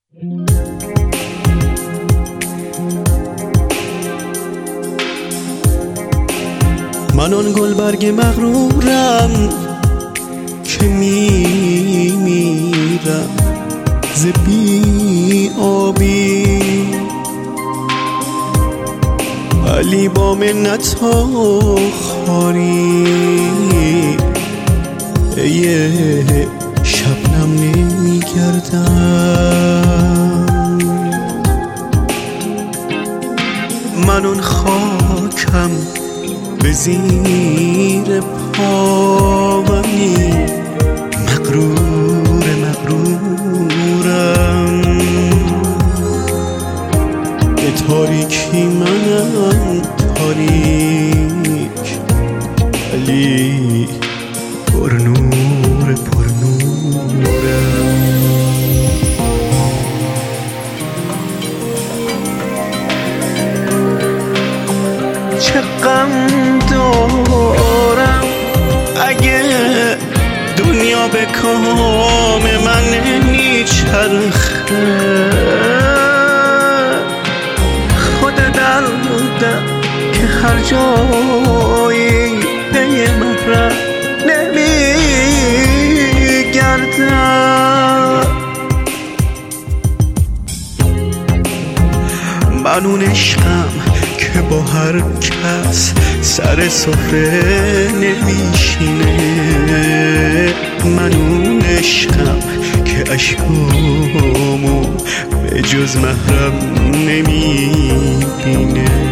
من آن گلبرگ مغرورم که میمیرم ز بی آبی، ولی با منت و خواری یه شبنم نمیگردم. من آن خاکم به زیر پاونی، مغرورم به تاریکی منم تاریک، ولی پرنورم. چه غم دارم اگه دنیا به کام من نمیچرخه، خود دردم که هر جایی پی محرم نمیگردم. من اون عشقم که با هر کس سر سفره نمیشینه، من اون عشقم که اشکامو به جز محرم نمیبینه.